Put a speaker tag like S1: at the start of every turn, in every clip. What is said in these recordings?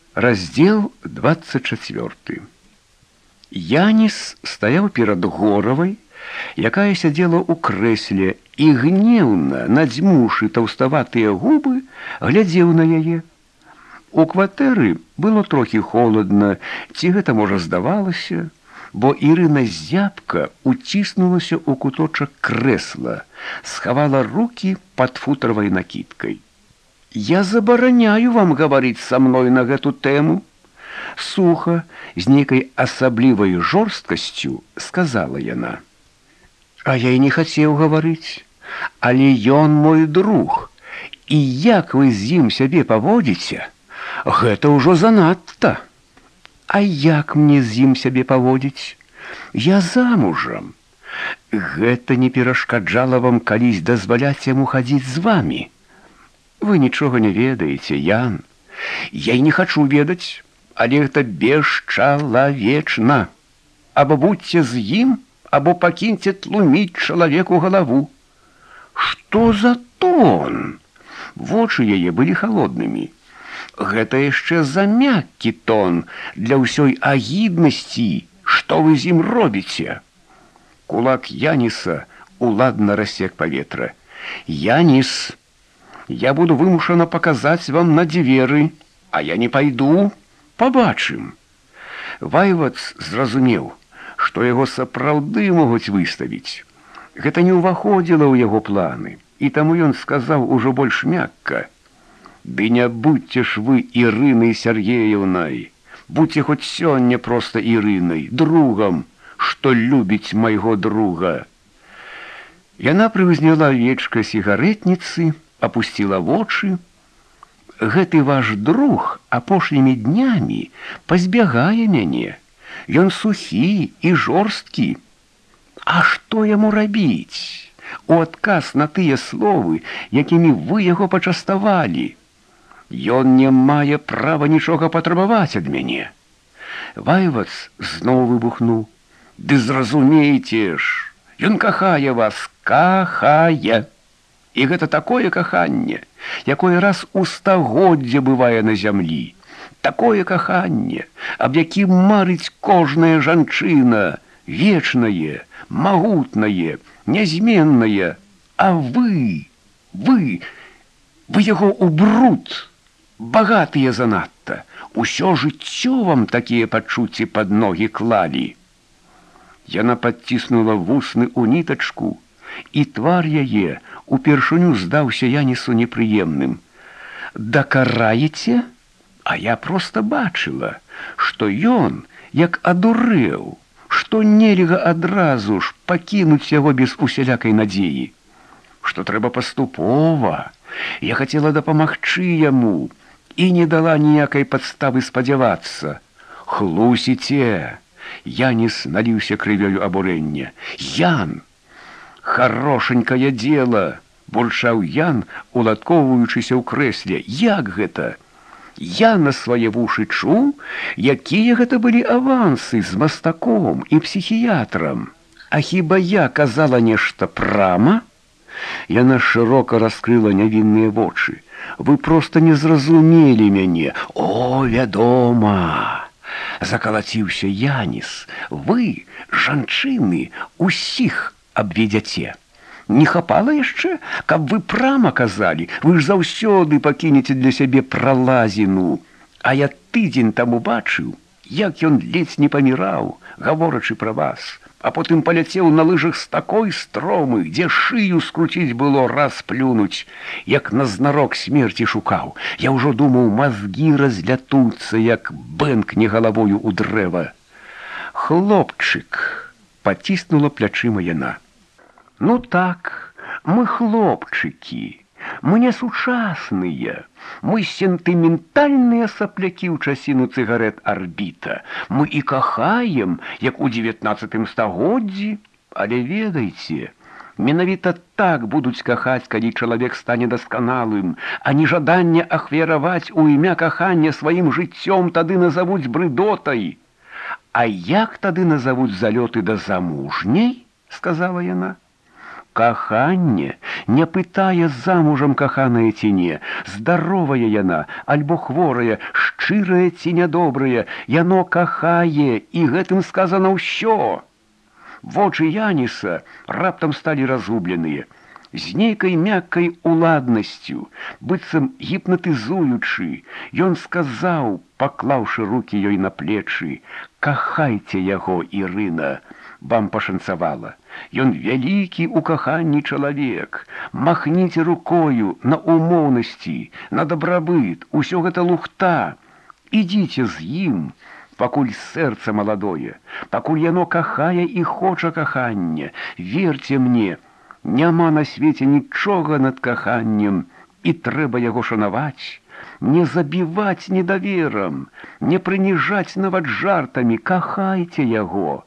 S1: Раздел 24. Яніс стаяў перад горавай, якая сядзела ў крэсле, і гнеўна, надзьмуўшы таўставатыя губы, глядзеў на яе. У кватэры было трохі холадна, ці гэта, можа, здавалася, бо Ірына зябка уціснулася ў куточак крэсла, схавала рукі пад футравай накідкай. «Я забараняю вам гаварыць са мной на гэту тэму», суха, з нейкай асаблівай жорсткасцю сказала яна. «А я і не хацеў гаварыць, але ён мой друг, і як вы з ім сябе паводзіце, гэта ўжо занадта. А як мне з ім сябе паводзіць? Я замужам. Гэта не перашкаджала вам калісь дазваляць яму хадзіць з вамі. Вы нічога не ведаеце, Ян. Я і не хачу ведаць, але гэта бесчалавечна. Або будьце з ім, або пакіньце тлуміць чалавеку галаву». Што за тон? Вочы яе былі халоднымі. Гэта яшчэ за мяккі тон для ўсёй агіднасці, што вы з ім робіце. Кулак Яніса уладна рассек паветра. «Яніс, я буду вымушана паказаць вам на дзверы, а я не пайду, пабачым». Вайвац зразумеў, што яго сапраўды могуць выставіць. Гэта не ўваходзіла ў яго планы, і таму ён сказаў ужо больш мякка: «Ды не будьце ж вы Ірынай Сергеевнай, будьце хоць сёння проста Ірынай, другам, што любіць майго друга». Яна прыўзняла вечка сігарэтніцы, опустила вочы. «Гэты ваш друг апошнімі днямі пазбягае мяне. Ён сухі і жорсткі. А што яму рабіць? У адказ на тыя словы, якімі вы яго пачаставалі. Ён не мае права нічога патрабаваць ад мяне». Вайвац зноў выбухнуў: «Ды зразумейце ж, ён кахае вас, кахае. І гэта такое каханне, якое раз у стагоддзя бывае на зямлі. Такое каханне, аб якім марыць кожная жанчына, вечнае, магутнае, нязменнае. А вы яго ў бруд, багатыя занадта, усё жыццё вам такія пачуцці пад ногі клалі». Яна падціснула вусны ў нітачку, і твар яе упершыню здаўся Янісу непрыемным. «Дакараеце? А я проста бачыла, што ён як адурэў, што нельга адразу ж пакінуць яго без усялякай надзеі, што трэба паступова. Я хацела дапамагчы яму і не дала ніякай падставы спадзявацца». «Хлусіце!» Яніс наліўся крывёю абурэння. «Ян! Хорошенькае дело!» бурчаў Ян, уладкоўваючыся ў крэсле. «Як гэта? Я на свае вушы чуў, якія гэта былі авансы з мастаком і псіхіятрам. А хіба я казала нешта прама?» Яна шырока раскрыла нявінныя вочы. «Вы проста не зразумелі мяне». «О, вядома!» закалаціўся Яніс. «Вы, жанчыны, усіх абведзяце. Не хапала яшчэ, каб вы прама казалі, вы ж заўсёды пакінеце для сябе пралазіну. А я тыдзень таму бачыў, як ён ледзь не паміраў, гаворачы пра вас, а потым паляцеў на лыжах з такой стромы, дзе шыю скруціць было, раз плюнуць, як назнарок смерці шукаў. Я ўжо думаў, мазгі разлятуцца, як бэнкне галавою ў дрэва». «Хлопчык», паціснула плячыма яна. «Ну так, мы хлопчыкі, мы не сучасныя, мы сентыментальныя саплякі ў часіну цыгарэт «Арбіта». Мы і кахаем, як у 19 стагоддзі, але ведайце, менавіта так будуць кахаць, калі чалавек стане дасканалым, а нежаданне ахвяраваць у імя кахання сваім жыццём тады назавуць брыдотай. А як тады назавуць залёты да замужняй?» сказала яна. Каханне не пытае, замужам каханая ці не, здаровая яна, альбо хворая, шчырая ці нядобрая, яно кахае, і гэтым сказана ўсё. Вочы Яніса раптам сталі разгубленыя. З нейкай мяккай уладнасцю, быццам гіпнатызуючы, ён сказаў, паклаўшы рукі ёй на плечы: «Кахайце яго, Ірына, вам пашанцавала. Ён вялікі ў каханні чалавек. Махніце рукою на умоўнасці, на дабрабыт, усё гэта лухта. Ідзіце з ім, пакуль сэрца маладое, пакуль яно кахае і хоча кахання. Верце мне, няма на свеце нічога над каханнем, і трэба яго шанаваць, не забіваць недаверам, не прыніжаць нават жартамі, кахайце яго».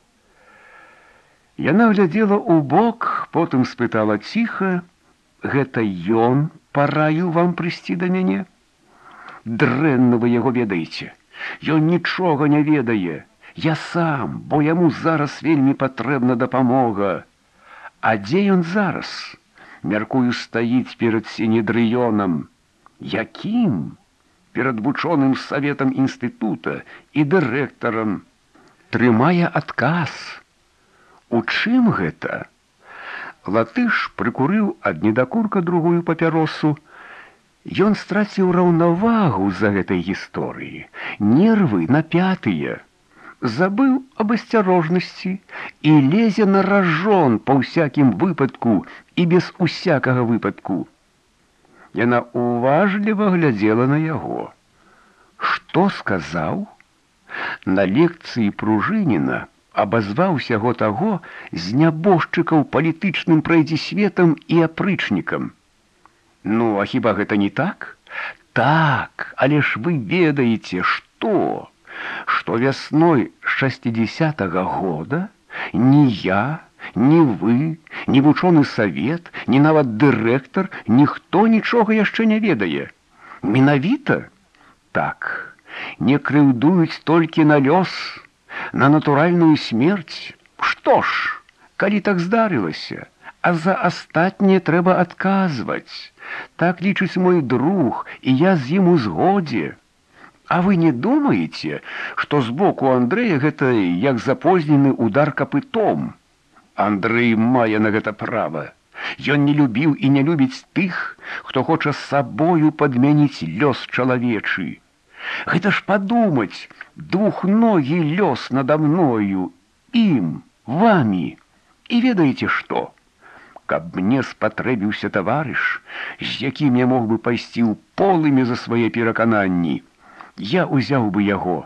S1: Яна глядзела ў бок, потым спытала ціха: «Гэта ён параіў вам прыйсці да мяне? Дрэнна вы яго ведаеце. Ён нічога не ведае. Я сам, бо яму зараз вельмі патрэбна дапамога. А дзе ён зараз? Мяркую, стаіць перад сінедрыёнам. Якім? Перад вучоным саветам інстытута і дырэктарам. Трымае адказ. У чым гэта?» Латыш прыкурыў ад недакурка другую папяросу. Ён страціў раўнавагу з-за гэтай гісторыі. Нервы напятыя. Забыў аб асцярожнасці і лезе на ражон па ўсякім выпадку і без усякага выпадку. Яна уважліва глядзела на яго. Што сказаў? На лекцыі Пружыніна абазваў усяго таго з нябожчыкаў палітычным прайдзісветам і апрычнікам. Ну, а хіба гэта не так? Так, але ж вы ведаеце, што? Што вясной 60-го года ні я, ні вы, ні вучоны савет, ні нават дырэктар, ніхто нічога яшчэ не ведае. Менавіта? Так, не крыўдуюць толькі на лёс, на натуральную смерць. Што ж, калі так здарылася, а за астатняе трэба адказваць. Так лічыць мой друг, і я з ім у згодзе. А вы не думаеце, што з боку Андрэя гэта як запознены удар капытом? Андрэй мае на гэта права. Ён не любіў і не любіць тых, хто хоча сабою падмяніць лёс чалавечы. Гэта ж падумаць, двухногі лёс надо мною, ім, вамі. І ведаеце што? Каб мне спатрэбіўся таварыш, з якім я мог бы пайсці ў полымі за свае перакананні, я ўзяў бы яго.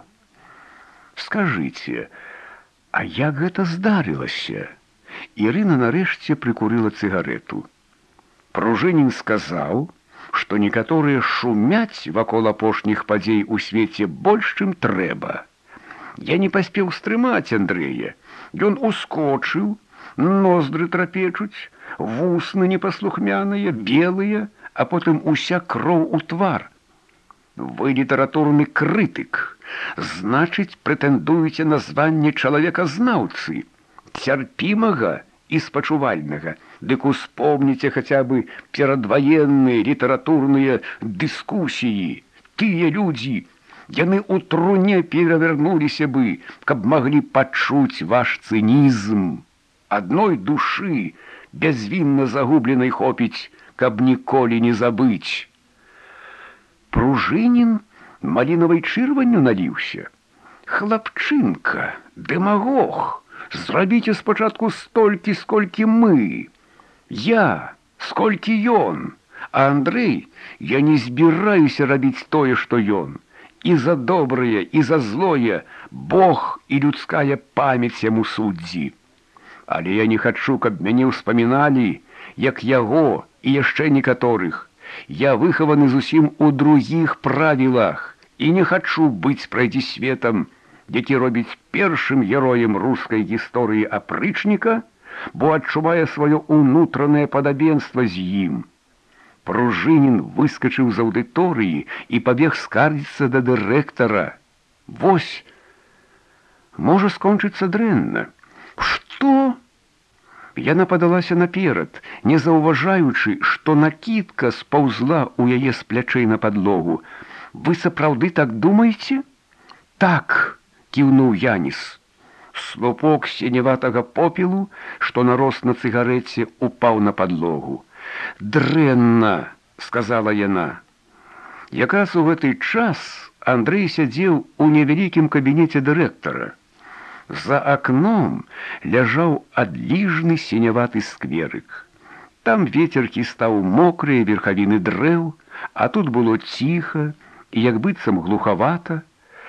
S1: Скажыце, а як гэта здарылася? Ірына нарэшце прыкурыла цыгарэту. Пружынін сказаў, што некаторыя шумяць вакол апошніх падзей у свеце больш, чым трэба. Я не паспеў стрымаць Андрэя. Ён ускочыў, ноздры трапечуць, вусны непаслухмяныя, белыя, а потым уся кроў у твар. Вы літаратурны крытык, значыць, прэтэндуеце на званне чалавека-знаўцы, цярпімага і спачувальнага. Дык успомніце хаця бы перадваенныя літаратурныя дыскусіі. Тыя людзі, яны ў труне перавярнуліся бы, каб маглі пачуць ваш цынізм. Адной душы бязвінна загубленай хопіць, каб ніколі не забыць. Пружынін малінавай чырванню наліўся. Хлапчынка, дэмагог, зрабіце спачатку столькі, сколькі мы. Я, сколькі ён, а Андрэй, я не збіраюся рабіць тое, што ён. І за добрае, і за злое Бог і людская памяць яму суддзі. Але я не хачу, каб мяне ўспаміналі, як яго і яшчэ некаторых. Я выхаваны зусім у другіх правілах і не хачу быць прайдзісветам, які робіць першым героем рускай гісторыі апрычніка, бо адчувае сваё ўнутранае падабенства з ім. Пружынін выскачыў з аўдыторыі і пабег скардзіцца да дырэктара. Вось, можа скончыцца дрэнна. Што? Яна падалася наперад, не заўважаючы, што накідка спаўзла ў яе з плячэй на падлогу. «Вы сапраўды так думаеце?» «Так», — кіўнуў Яніс. Слупок сіняватага попелу, што нарос на цыгарэце, упаў на падлогу. «Дрэнна», — сказала яна. Якраз у гэты час Андрэй сядзеў у невялікім кабінеце дырэктара. За акном ляжаў адліжны сіняваты скверык. Там ветеркі стаў мокрыя верхавіны дрэў, а тут было ціха і як быццам глухавата.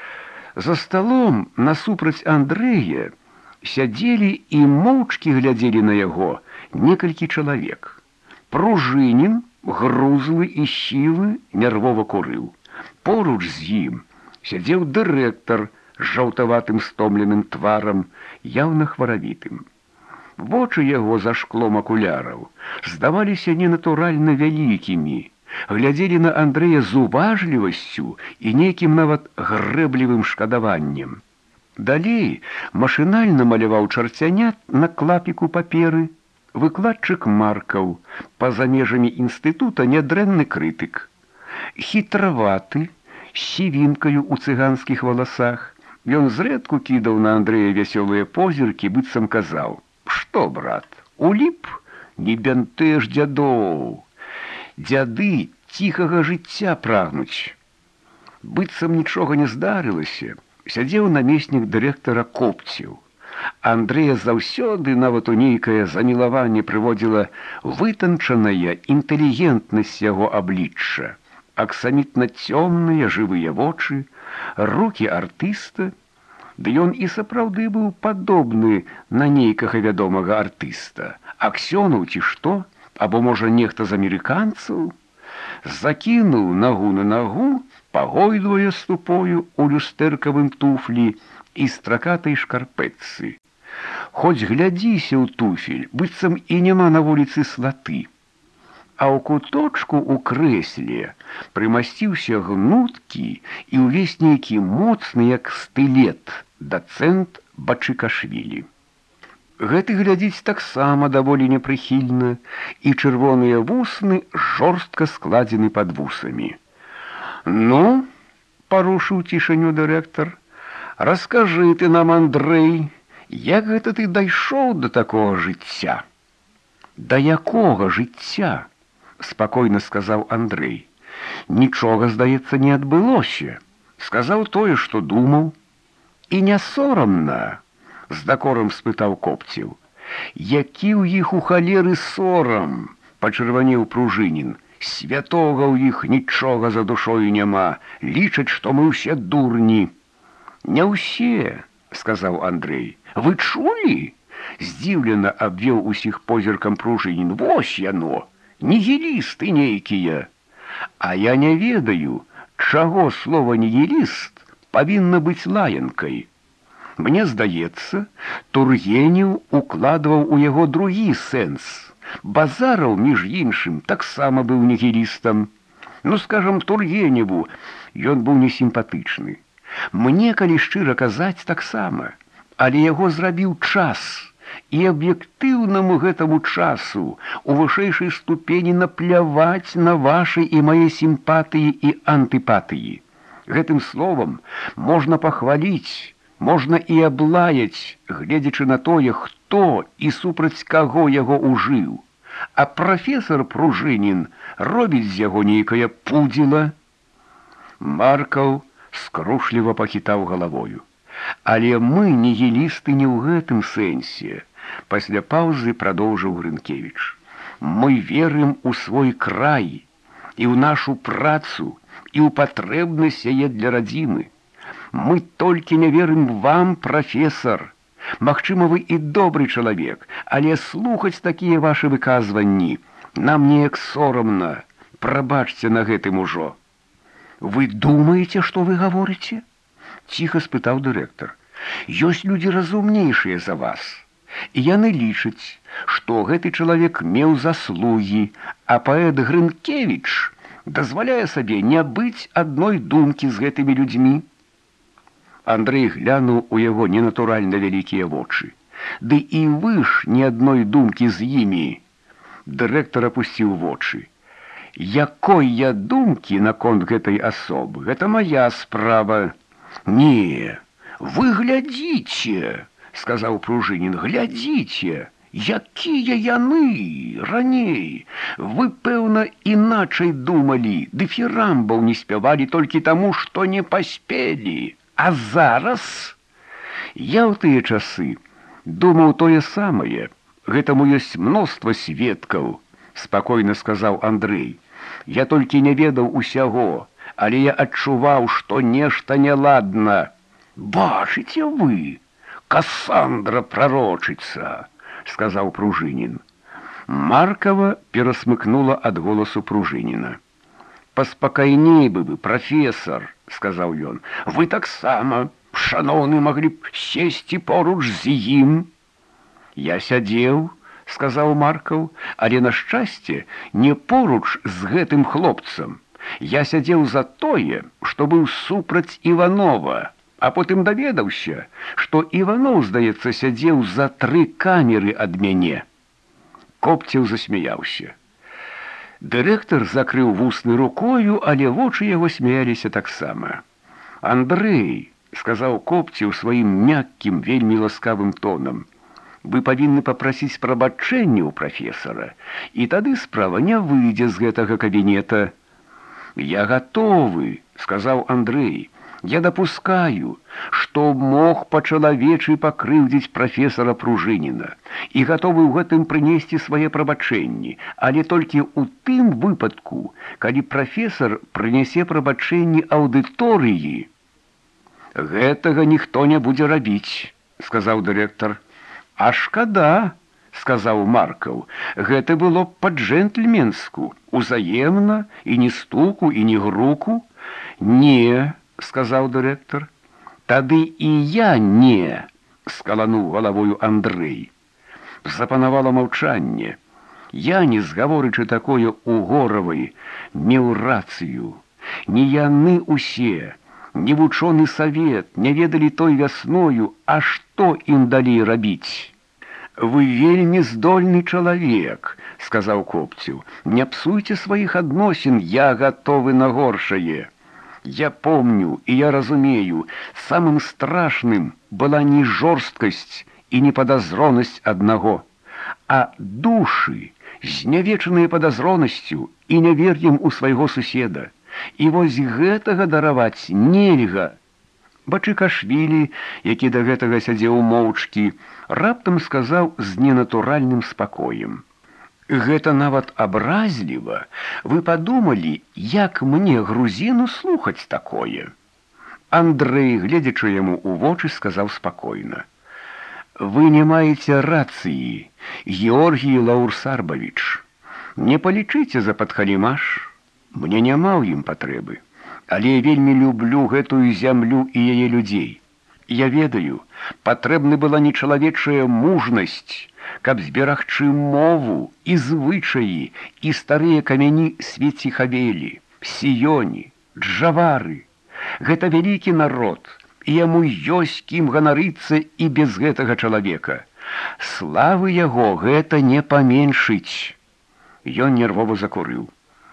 S1: За сталом насупраць Андрэя сядзелі і моўчкі глядзелі на яго некалькі чалавек. Пружынін, грузлы і сівы, нервова курыў. Поруч з ім сядзеў дырэктар з жаўтаватым стомленым тварам, яўна хваравітым. Вочы яго за шклом акуляраў здаваліся ненатуральна вялікімі, глядзелі на Андрэя з уважлівасцю і нейкім нават грэблівым шкадаваннем. Далей машынальна маляваў чарцянят на клапіку паперы выкладчык Маркаў, па-за межамі інстытута нядрэнны крытык. Хітраваты, з сівінкаю ў цыганскіх валасах, ён зрэдку кідаў на Андрэя вясёлыя позіркі, быццам казаў: «Што, брат, уліп? Не бянтэж дзядоў. Дзяды ціхага жыцця прагнуць». Быццам нічога не здарылася, сядзеў намеснік дырэктара Копцеў. Андрэя заўсёды нават у нейкае замілаванне прыводзіла вытанчаная інтэлігентнасць яго аблічча, аксамітна цёмныя жывыя вочы, рукі артыста, ды ён і сапраўды быў падобны на нейкага вядомага артыста, Аксёнаў ці што, або, можа, нехта з амерыканцаў. Закінуў нагу на нагу, пагойдвае ступою у люстэркавым туфлі і стракатай шкарпэтцы. Хоць глядзіся ў туфель, быццам і няма на вуліцы слаты. А ў куточку ў крэсле прымасціўся гнуткі і ўвесь нейкі моцны, як стылет, дацэнт Бачыкашвілі. Гэты глядзіць таксама даволі непрыхільна, і чырвоныя вусны жорстка складзены пад вусамі. «Ну, — парушыў цішыню дырэктар, — раскажы ты нам, Андрэй, як гэта ты дайшоў да такога жыцця?» «Да якога жыцця?» — спакойна сказаў Андрэй. «Нічога, здаецца, не адбылося. Сказаў тое, што думаў». «І не сорамна?» — з дакорам спытаў Копцеў. «Які ў іх у халеры сорам?» — пачырванеў Пружынін. «Святога ў іх нічога за душою няма, лічаць, што мы ўсе дурні». «Не ўсе», — сказаў Андрэй. «Вы чулі?» — здзіўлена абвёў усіх позіркам Пружынін. «Вось яно, нігілісты нейкія. А я не ведаю, чаго слова «нігіліст» павінна быць лаянкай. Мне здаецца, Тургенеў укладваў у яго другі сэнс. Базараў, між іншым, таксама быў нігілістам. Ну, скажам, Тургеневу ён быў несімпатычны. Мне, калі шчыра казаць, таксама. Але яго зрабіў час. І аб'ектыўнаму гэтаму часу у вышэйшай ступені напляваць на вашы і мае сімпатыі і антыпатыі. Гэтым словам можна пахваліць, можна і аблаяць, гледзячы на тое, хто і супраць каго яго ужыў. А прафесор Пружынін робіць з яго нейкае пудзіла». Маркаў скрушліва пахітаў галавою. «Але мы нігілісты не ў гэтым сэнсе», — пасля паўзы прадоўжыў Грынкевіч. «Мы верым у свой край і ў нашу працу, і ў патрэбнасць яе для радзімы. Мы толькі не верым вам, прафесор. Магчыма, вы і добры чалавек, але слухаць такія вашы выказванні нам неяк сорамна. Прабачце на гэтым ужо». «Вы думаеце, што вы гаворыце?» — ціха спытаў дырэктар. «Ёсць людзі разумнейшыя за вас. І яны лічаць, што гэты чалавек меў заслугі, а паэт Грынкевіч дазваляе сабе не быць адной думкі з гэтымі людзьмі». Андрэй глянуў у яго ненатуральна вялікія вочы. ды і вы ж ні адной думкі з імі. Дырэктар апусціў вочы. Якой я думкі наконт гэтай асобы? Гэта моя справа. Не, вы глядзіце, сказаў Пружынін, глядзіце. Якія яны раней? Вы, пэўна, іначай думалі, дыфірамбаў не спявалі толькі таму, што не паспелі. А зараз? Я ў тыя часы думаў тое самае. Гэтаму ёсць мноства сведкаў, спакойна сказаў Андрэй. Я толькі не ведаў усяго, але я адчуваў, што нешта няладна. Бачыце вы, Кассандра прарочыца, сказаў Пружынін. Маркова перасмыкнула ад голасу Пружыніна. Паспакайней бы вы, прафесар, сказаў ён. Вы таксама, шаноўны, маглі б сесці поруч з ім. Я сядзеў, сказаў Маркаў, але, на шчасце, не поруч з гэтым хлопцам. Я сядзеў за тое, што быў супраць Іванова, а потым даведаўся, што Іванов, здаецца, сядзеў за 3 камеры ад мяне. Копцеў засмяяўся. Дырэктар закрыў вусны рукою, але вочы яго смяяліся таксама. Андрэй, сказаў Копцеў сваім мяккім, вельмі ласкавым тонам, вы павінны папрасіць прабачэння ў прафесара, і тады справа не выйдзе з гэтага кабінета. Я гатовы, сказаў Андрэй. Я дапускаю, што мог па-чалавечы пакрыўдзіць прафесара Пружыніна і гатовы ў гэтым прынесці свае прабачэнні, але толькі ў тым выпадку, калі прафесар прынясе прабачэнні аўдыторыі. Гэтага ніхто не будзе рабіць, сказаў дырэктар. А шкада, сказаў Маркаў, гэта было па-джентльменску, узаемна, і ні стуку, і ні груку. Не, сказаў дырэктар. Тады і я не, скалануў галавою Андрэй. Запанавала маўчанне. Я, не згаворычы такое ў Горавай, меў рацыю. Не яны усе, не вучоны савет не ведалі той вясною, а што ім далей рабіць. Вы вельмі здольны чалавек, сказаў Копцеў. Не псуйце сваіх адносін, я гатовы на горшае. Я помню і я разумею, самым страшным была не жорсткасць і не падазронасць аднаго, а душы, знявечаныя падазронасцю і нявер'ем у свайго суседа. І вось гэтага дараваць нельга. Бачыкашвілі, які да гэтага сядзеў моўчкі, раптам сказаў з ненатуральным спакоем. Гэта нават абразліва. Вы падумалі, як мне, грузіну, слухаць такое? Андрэй, гледзячы яму ў вочы, сказаў спакойна. Вы не маеце рацыі, Георгій Лаўрсарбавіч. Не палічыце за падхалімаш. Мне няма ў ім патрэбы, але я вельмі люблю гэтую зямлю і яе людзей. Я ведаю, патрэбна была нечалавечая мужнасць, каб зберагчы мову і звычаі і старыя камяні Свецихавелі, Сіёні, Джавары. Гэта вялікі народ, і яму ёсць кім ганарыцца і без гэтага чалавека. Славы яго гэта не паменшыць. Ён нервова закурыў.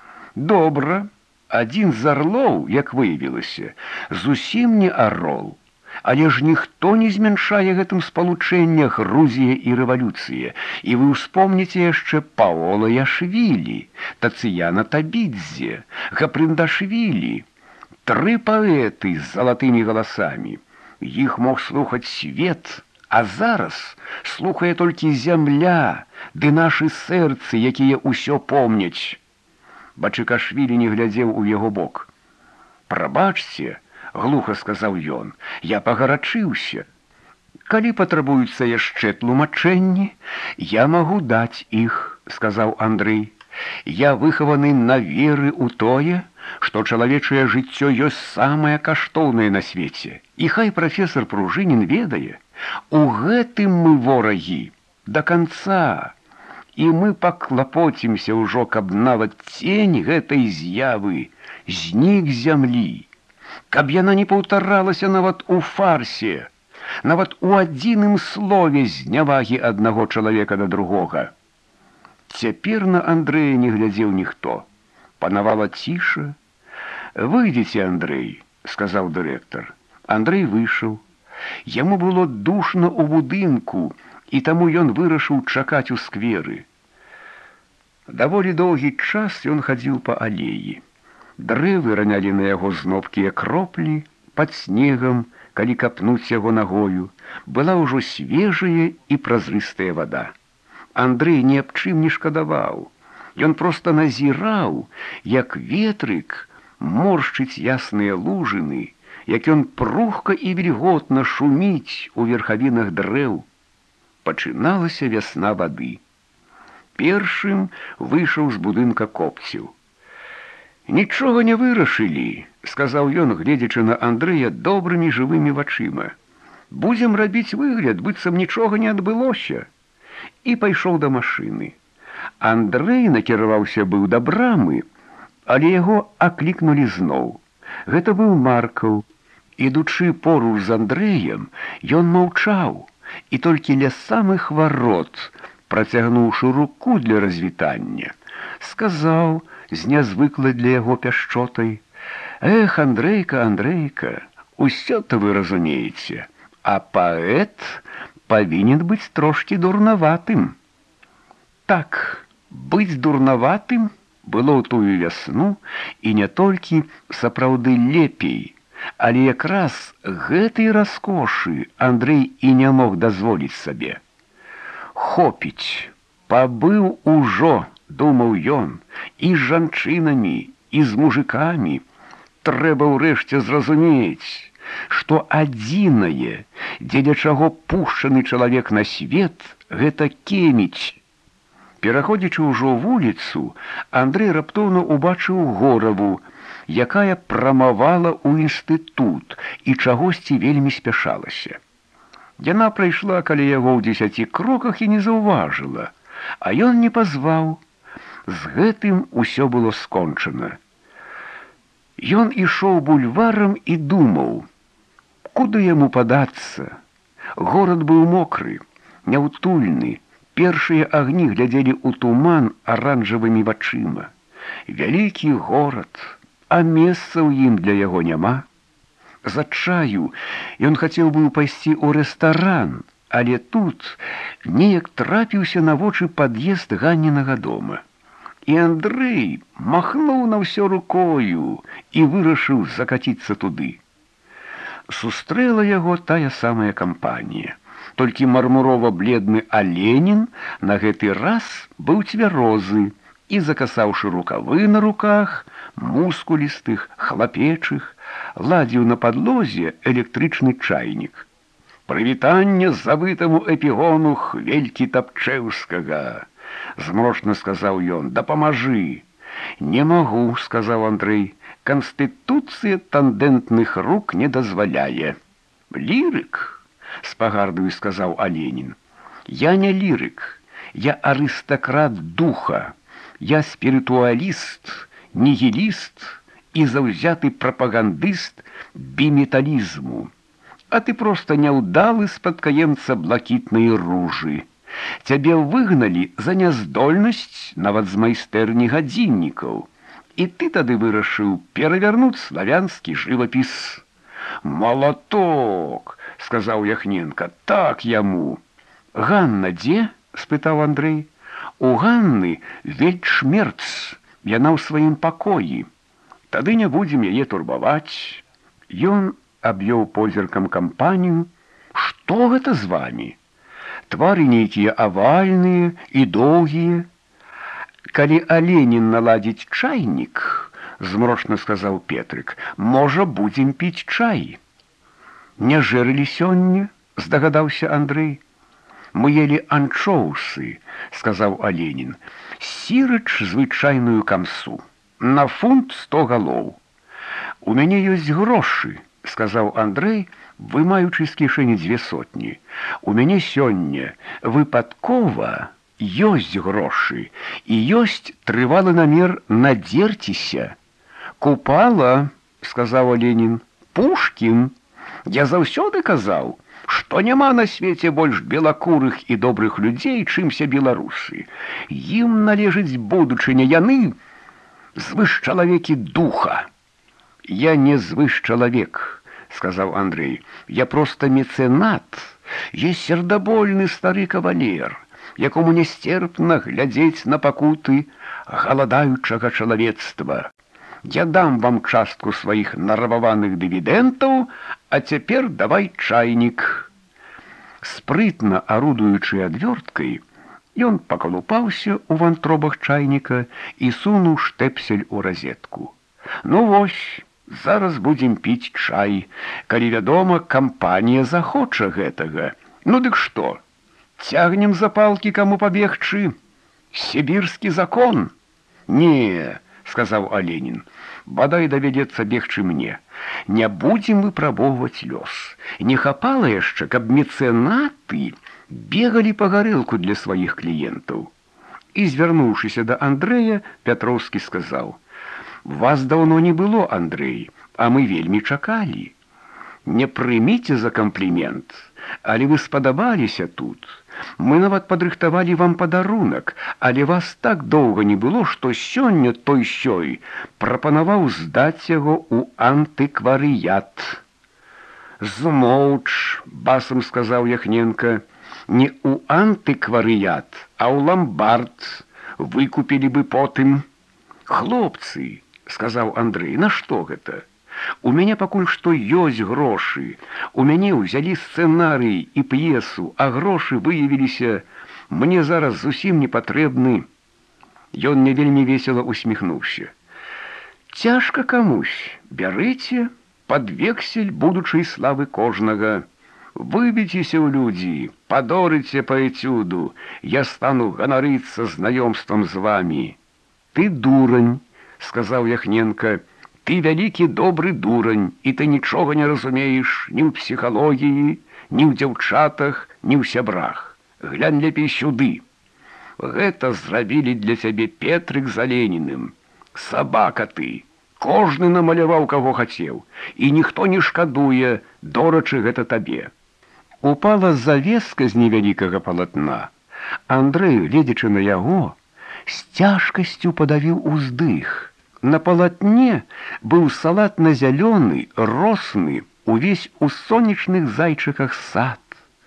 S1: Добра, адзін з арлоў, як выявілася, зусім не арол. Але ж ніхто не змяншае гэтым спалучэння Грузія і рэвалюцыя. І вы ўспомніце яшчэ Паола Яшвілі, Тацыяна Табідзе, Гапрындашвілі. 3 паэты з залатымі галасамі. Іх мог слухаць свет, а зараз слухае толькі зямля, ды нашы сэрцы, якія ўсё помняць. Бачыкашвілі не глядзеў у яго бок. Прабачце, глуха сказаў ён, я пагарачыўся. Калі патрабуюцца яшчэ тлумачэнні, я магу даць іх, сказаў Андрэй. Я выхаваны на веры ў тое, што чалавечае жыццё ёсць самае каштоўнае на свеце. І хай прафесар Пружынін ведае, у гэтым мы ворагі да канца. І мы паклапоцімся ўжо, каб нават цень гэтай з'явы знік з зямлі, каб яна не паўтаралася нават у фарсе, нават у адзіным слове знявагі аднаго чалавека да другога. Цяпер на Андрэя не глядзеў ніхто. Панавала ціша. «Выйдзеце, Андрэй», — сказаў дырэктар. Андрэй выйшаў. Яму было душна ў будынку, і таму ён вырашыў чакаць у скверы. Даволі доўгі час ён хадзіў па алеі. Дрэвы ранялі на яго знобкія кроплі, пад снегам, калі капнуць яго нагою, была ўжо свежая і празрыстая вада. Андрэй ні аб чым не шкадаваў. Ён проста назіраў, як ветрык моршчыць ясныя лужыны, як ён прухка і вільготна шуміць у верхавінах дрэў. Пачыналася вясна вады. Першым выйшаў з будынка Копцеў. «Нічога не вырашылі», — сказаў ён, гледзячы на Андрэя добрымі жывымі вачыма. «Будзем рабіць выгляд, быццам нічога не адбылося». І пайшоў да машыны. Андрэй накіраваўся быў да брамы, але яго аклікнулі зноў. Гэта быў Маркаў. Ідучы поруч з Андрэем, ён маўчаў, і толькі ля самых варот, працягнуўшы руку для развітання, сказаў з нязвыклай для яго пяшчотай: «Эх, Андрейка, Андрейка, усё-то вы разумееце, а паэт павінен быць трошкі дурнаватым». Так, быць дурнаватым было ў тую вясну, і не толькі сапраўды лепей, але якраз гэтай раскошы Андрэй і не мог дазволіць сабе. «Хопіць, пабыў ужо», — думаў ён, — «і з жанчынамі, і з мужикамі. Трэба ўрэшце зразумець, што адзінае, дзеля чаго пушчаны чалавек на свет, гэта кеміць». Пераходзячы ўжо вуліцу, Андрэй раптоўна ўбачыў Гораву, якая прамавала ў інстытут і чагосьці вельмі спяшалася. Яна прайшла каля яго ў 10 кроках і не заўважыла, а ён не пазваў. З гэтым усё было скончана. Ён ішоў бульварам і думаў, куды яму падацца. Горад быў мокры, няўтульны, першыя агні глядзелі ў туман аранжавымі вачыма. Вялікі горад, а месца ў ім для яго няма. З адчаю ён хацеў быў пайсці ў рэстаран, але тут неяк трапіўся на вочы пад'езд Ганнінага дома. І Андрэй махнуў на ўсё рукою і вырашыў закаціцца туды. Сустрэла яго тая самая кампанія. Толькі мармурова-бледны Аленін на гэты раз быў цвярозы і, закасаўшы рукавы на руках, мускулістых, хлапечых, ладзіў на падлозе электрычны чайнік. «Прывітанне забытаму эпігону Хвелькі Тапчэўскага», — змрочна сказаў ён, — «дапамажы». «Не магу», — сказаў Андрэй, — «канстытуцыя тандэнтных рук не дазваляе». «Лірык», — з пагардаю сказаў Аленін. «Я не лірык, я арыстакрат духа, я спіритуаліст, нігіліст і заўзяты прапагандыст біметалізму. А ты проста няўдалы спадкаемца блакітнай ружы. Цябе выгналі за няздольнасць нават з майстэрні гадзіннікаў, і ты тады вырашыў перавярнуць славянскі жывапіс». «Малаток», — сказаў Яхненка, — «так яму». «Ганна дзе?» — спытаў Андрэй. «У Ганны вельчмерц, яна ў сваім пакоі. Тады не будзем яе турбаваць». Ён абвёў позіркам кампанію. «Што гэта з вамі? Твары нейкія авальныя і доўгія». «Калі Аленін наладзіць чайнік, — змрочна сказаў Петрык, — можа, будзем піць чай». «Не жэрылі сёння?» — здагадаўся Андрэй. «Мы елі анчоўсы», — сказаў Аленін. «Сірач звычайную камсу. На фунт 100 галоў». «У мяне ёсць грошы», — сказаў Андрэй, вымаючы з кішэні 2 сотні. «У мяне сёння выпадкова ёсць грошы, і ёсць трывалы намер надзерціся». «Купала», — сказаў Аленін, — «Пушкін. Я заўсёды казаў, што няма на свеце больш белакурых і добрых людзей, чымся беларусы. Ім належыць будучыня, яны звышчалавекі духа. Я не звышчалавек, сказаў Андрей. Я просто мецэнат, есть сердабольны стары кавалер, якому нястерпна глядзець на пакуты галадаючага чалавецтва. Я дам вам частку сваіх нарабаваных дывідэнтаў, а цяпер давай чайнік. Спрытна арудуючы адвёрткай, ён пакалупаўся ў вантробах чайніка і сунуў штэпсель у разетку. Ну вось, зараз будзем піць чай, калі, вядома, кампанія захоча гэтага. Ну дык што, цягнем за палкі каму пабегчы? Сібірскі закон? Не, сказаў Аленін, бадай давядзецца бегчы мне. Не будзем выпрабоўваць лёс. Не хапала яшчэ, каб мецэнаты бегалі па гарэлку для сваіх кліентаў. І, звярнуўшыся да Андрэя, Пятроўскі сказаў: «Вас даўно не было, Андрэй, а мы вельмі чакалі. Не прыміце за камплімент, але вы спадабаліся тут. Мы нават падрыхтавалі вам падарунак, але вас так доўга не было, што сёння той сёй прапанаваў здаць яго ў антыкварыят». «Змоўч», басам сказаў Яхненка, «не ў антыкварыят, а ў ламбард. Выкупілі бы потым». «Хлопцы», сказаў Андрэй, «на што гэта? У мяне пакуль што ёсць грошы. У мяне ўзялі сцэнарый і п'есу, а грошы выявіліся мне зараз зусім не патрэбны». Ён не вельмі весела усміхнуўся. «Цяжка камусь. Бярыце пад вексель будучай славы кожнага. Выбіцеся ў людзі, падорыце па эцюду. Я стану ганарыцца знаёмствам з вамі». «Ты дурань», сказаў Яхненка, «ты вялікі добры дурань, і ты нічога не разумееш ні ў псіхалогіі, ні ў дзяўчатах, ні ў сябрах. Глянь лепей сюды. Гэта зрабілі для цябе Петрык з Аленіным. Сабака ты, кожны намаляваў каго хацеў, і ніхто не шкадуе, дорачы гэта табе». Упала завеска з невялікага палатна. Андрэй, гледзячы на яго, з цяжкасцю падавіў уздых. На палатне быў салатна-зялёны, росны, увесь у сонечных зайчыках сад.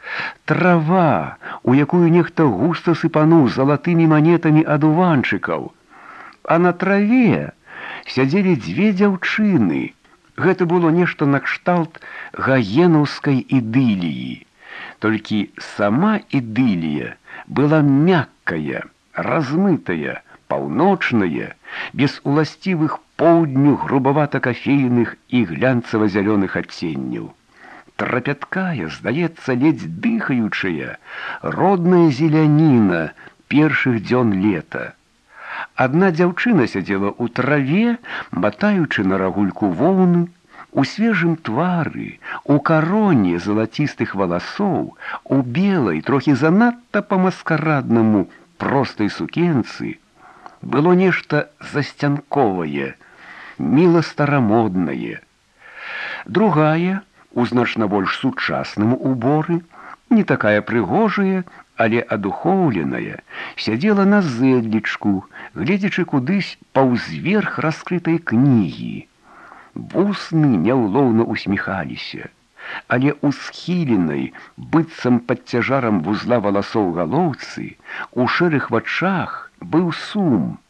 S1: Трава, у якую нехта густа сыпануў залатымі манетамі адуванчыкаў. А на траве сядзелі дзве дзяўчыны. Гэта было нешта накшталт гаенаўскай ідыліі. Толькі сама ідылія была мяккая, размытая, паўночная, без уласцівых поўдню грубавата-кафейных і глянцава-зялёных адценняў. Трапяткая, здаецца, ледзь дыхаючая, родная зеляніна першых дзён лета. Адна дзяўчына сядзела ў траве, матаючы на рагульку воўны, у свежым твары, у кароне залацістых валасоў, у белай, трохі занадта па-маскараднаму простай сукенцы, было нешта засцянковае, міла старамоднае. Другая, у значна больш сучасным уборы, не такая прыгожая, але адухоўленая, сядзела на зэдлічку, гледзячы кудысь паўзверх раскрытай кнігі. Вусны няўлоўна усміхаліся, але ў схіленай, быццам пад цяжарам вузла валасоў галоўцы, у шэрых вачах быў сум.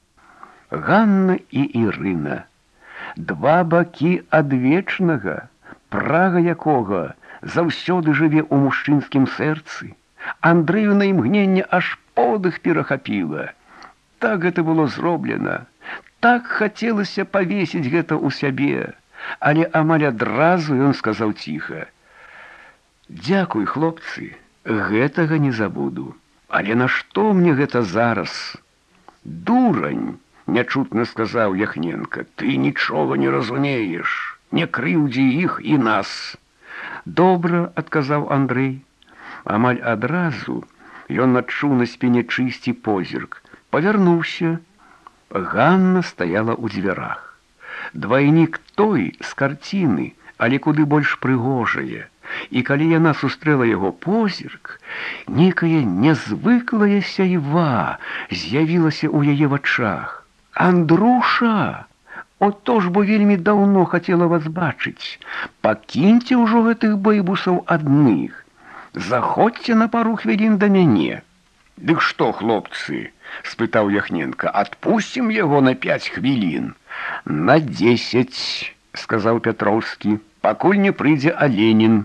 S1: Ганна і Ірына, два бакі адвечнага, прага якога заўсёды жыве ў мужчынскім сэрцы. Андрэю на імгненне аж подых перахапіла. Так гэта было зроблена, так хацелася павесіць гэта ў сябе, але амаль адразу ён сказаў ціха: «Дзякуй, хлопцы, гэтага не забуду. Але нашто мне гэта зараз?» «Дурань!» — нячутна сказаў Яхненка. «Ты нічога не разумееш. Не крыўдзі іх і нас». «Добра», — адказаў Андрэй. Амаль адразу ён адчуў на спіне чысці позірк. Павярнуўся. Ганна стаяла ў дзвярах. Двайнік той з карціны, але куды больш прыгожае. І калі яна сустрэла яго позірк, некая нязвыклая сяйва з'явілася ў яе вачах. «Андруша! Ото ж бо вельмі даўно хацела вас бачыць. Пакіньце ўжо гэтых бэйбусаў адных. Заходзьце на пару хвілін да мяне». «Дык што, хлопцы?» – спытаў Яхненка. «Адпусцім яго на 5 хвілін». «На 10», – сказаў Пятроўскі, «пакуль не прыйдзе Аленін».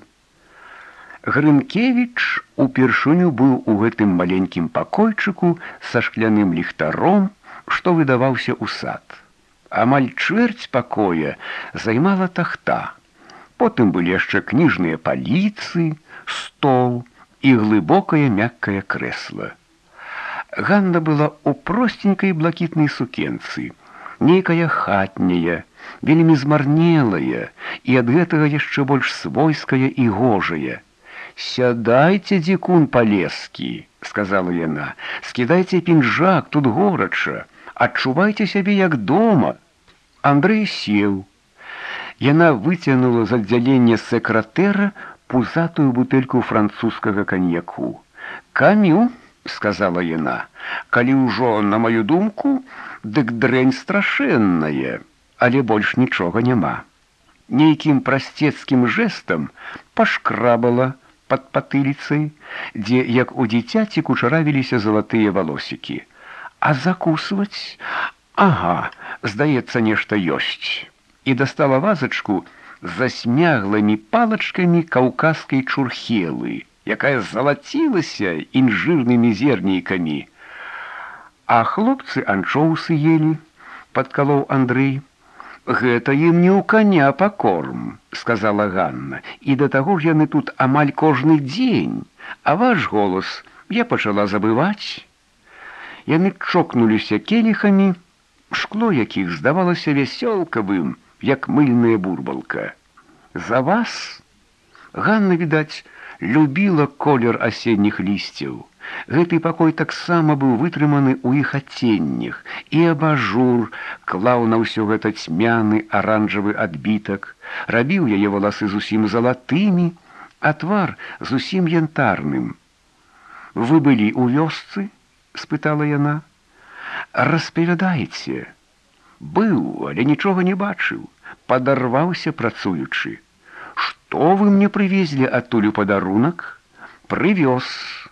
S1: Грынкевіч упершыню быў у гэтым маленькім пакойчыку са шкляным ліхтаром, што выдаваўся ў сад. Амаль чвэрць пакоя займала тахта. Потым былі яшчэ кніжныя паліцы, стол і глыбокае мяккае крэсла. Ганна была ў простенькай блакітнай сукенцы, нейкая хатняя, вельмі змарнелая і ад гэтага яшчэ больш свойская і гожая. «Сядайце, дзікун Палескі», – сказала яна, – «скідайце пінжак, тут горача, адчувайце сябе як дома». Андрэй сеў. Яна выцягнула з аддзялення сэкратэра пузатую бутэльку французскага каньяку. «Камю», – сказала яна, – «калі ўжо, на маю думку, дык дрэнь страшэнная, але больш нічога няма». Нейкім прасцецкім жэстам пашкрабала пад патыліцай, дзе, як у дзіцяці, кучаравіліся залатыя валосікі. «А закусваць? Ага, здаецца, нешта ёсць». І дастала вазачку з засмяглымі палачкамі каўказскай чурхелы, якая залацілася інжырнымі зернейкамі. «А хлопцы анчоўсы елі», – падкалоў Андрэй. «Гэта ім не ў каня пакорм», – сказала Ганна, «і да таго ж яны тут амаль кожны дзень, а ваш голас я пачала забываць». Яны чокнуліся келіхамі, шкло якіх здавалася вясёлкавым, як мыльная бурбалка. «За вас?» Ганна, відаць, любіла колер асенніх лісцяў. Гэты пакой таксама быў вытрыманы ў іх адценнях, і абажур клаў на ўсё гэта цьмяны аранжавы адбітак, рабіў яе валасы зусім залатымі, а твар зусім янтарным. «Вы былі ў вёсцы?» – спытала яна. «Распавядайце». «Быў, але нічога не бачыў, падарваўся працуючы». «Што вы мне прывезлі адтуль у падарунак?» «Прывёз.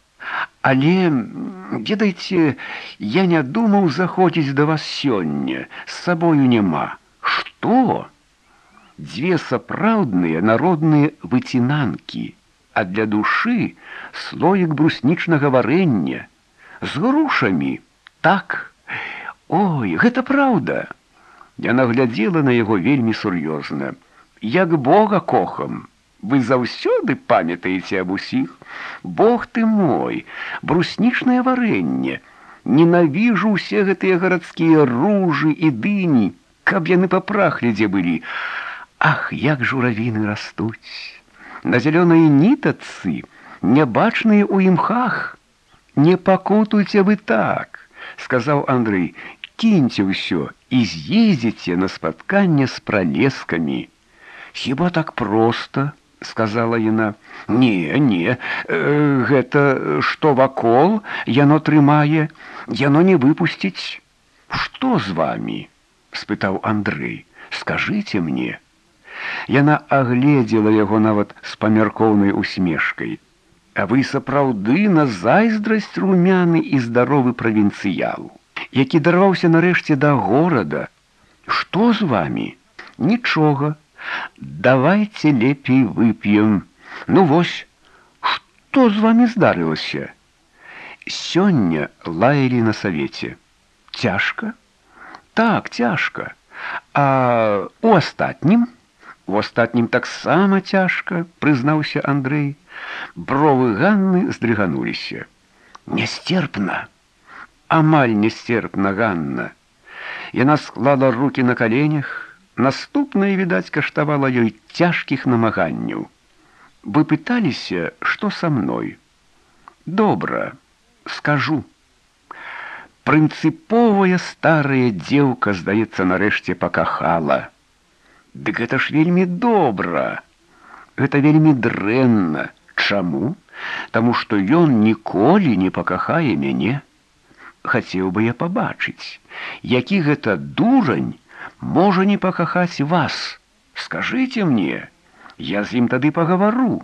S1: Але, ведаеце, я не думаў заходзіць да вас сёння, з сабою няма». «Што?» «Дзве сапраўдныя народныя выцінанкі, а для душы слоік бруснічнага варэння. З грушамі, так? Ой, гэта праўда». Яна глядзела на яго вельмі сур'ёзна. «Як Бога кохам. Вы заўсёды памятаеце аб усіх? Бог ты мой, бруснічнае варэнне. Ненавіжу ўсе гэтыя гарадскія ружы і дыні, каб яны папрахлі дзе былі. Ах, як журавіны растуць! На зялёнай нітачцы, нябачныя ў імхах. Не пакутуйце вы так», – сказаў Андрэй. «Кіньце ўсё і з'ездзіце на спатканне з пралескамі». «Хіба так проста?» – сказала яна. Не, гэта што вакол, яно трымае, яно не выпусціць». «Што з вамі?» – спытаў Андрэй. «Скажыце мне». Яна агледзела яго нават з памяркоўнай усмешкай. «А вы сапраўды на зайздрасць румяны і здаровы правінцыял, які дарваўся нарэшце да горада. Што з вамі?» «Нічога. Давайце лепей вып'ем. Ну вось, што з вамі здарылася?» «Сёння лаялі на савеце». «Цяжка?» «Так, цяжка. А у астатнім?» «У астатнім таксама цяжка», – прызнаўся Андрэй. Бровы Ганны здрыгануліся. «Нястерпна, амаль нястерпна, Ганна». Яна склала рукі на каленях. Наступнае, відаць, каштавала ёй цяжкіх намаганняў. «Вы пыталіся, што са мной?» «Добра, скажу». Прынцыповая старая дзеўка, здаецца, нарэшце пакахала. Дык гэта ж вельмі добра. Гэта вельмі дрэнна. Чаму? Таму што ён ніколі не пакахае мяне. Хацеў бы я пабачыць, які гэта дурань можа не пакахаць вас. Скажыце мне, я з ім тады пагавару.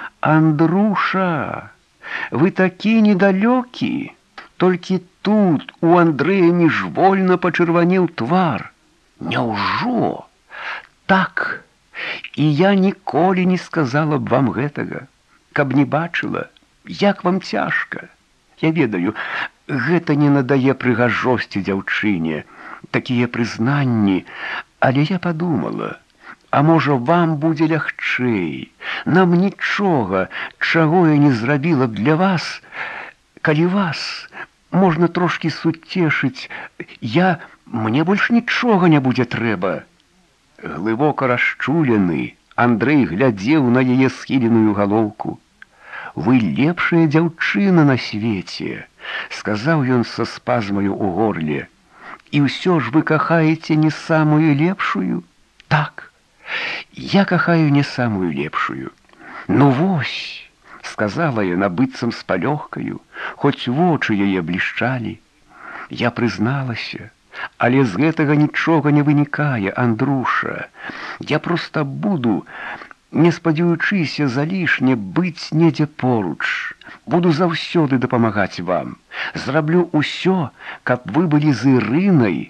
S1: Андруша, вы такі недалёкі. Толькі тут у Андрэя міжвольна пачырванеў твар. Няўжо? Так, і я ніколі не сказала б вам гэтага, каб не бачыла, як вам цяжка. Я ведаю, гэта не надае прыгажосці дзяўчыне, такія прызнанні, але я падумала, а можа вам будзе лягчэй, нам нічога, чаго я не зрабіла б для вас, калі вас можна трошкі суцешыць, мне больш нічога не будзе трэба. Глыбока расчулены, Андрэй глядзеў на яе схіленую галоўку. Вы лепшая дзяўчына на свеце, сказаў ён са спазмаю ў горле. І ўсё ж вы кахаеце не самую лепшую? Так, я кахаю не самую лепшую. Ну вось, сказала яна быццам з палёгкаю, хоць вочы яе блішчалі. Я прызналася, але з гэтага нічога не вынікае, Андруша. Я проста буду, не спадзяючыся залішне быць недзе поруч. Буду заўсёды дапамагаць вам. Зраблю ўсё, каб вы былі з Ірынай.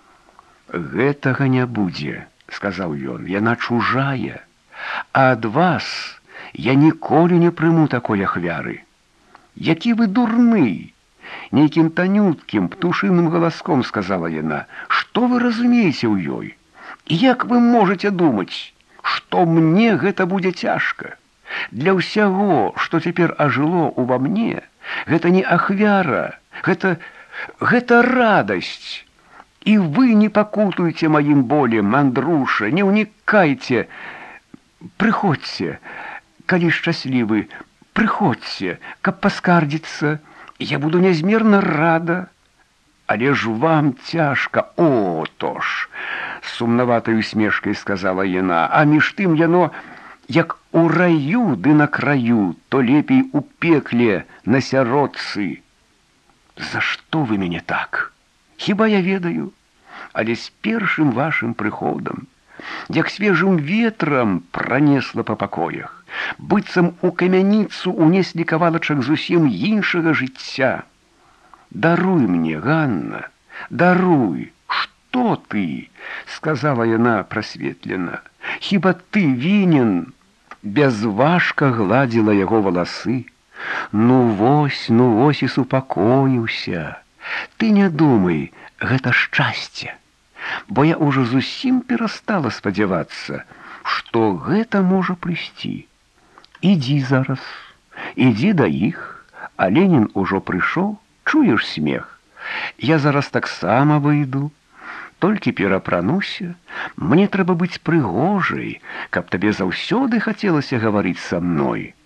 S1: Гэтага не будзе, сказаў ён, яна чужая. А ад вас я ніколі не прыму такой ахвяры. Які вы дурны! Нейкім танюткім, птушыным галаском сказала яна. Што вы разумееце ў ёй? І як вы можаце думаць, што мне гэта будзе цяжка? Для ўсяго, што цяпер ажыло ўва мне, гэта не ахвяра, гэта радасць. І вы не пакутуйце маім болем, Андруша, не ўнікайце. Прыходзьце, калі шчаслівы, прыходзьце, каб паскардзіцца. Я буду нязмерна рада. Але ж вам цяжка, отож, з сумнаватай усмешкай сказала яна, а між тым яно, як у раю ды на краю, то лепей у пекле на сяродцы. За што вы мяне так? Хіба я ведаю? Але з першым вашым прыходам, як свежым ветрам пранесла па пакоях, быццам у камяніцу унеслі кавалачак зусім іншага жыцця. Даруй мне, Ганна, даруй. Што ты? Сказала яна прасветлена. Хіба ты вінен? Бязважка гладзіла яго валасы. Ну вось і супакоіўся. Ты не думай, гэта шчасце. Бо я ўжо зусім перастала спадзявацца, што гэта можа прыйсці. Ідзі зараз, ідзі да іх, а Ленін ужо прыйшоў, чуеш смех? Я зараз таксама выйду, толькі перапрануся, мне трэба быць прыгожай, каб табе заўсёды хацелася гаварыць са мной.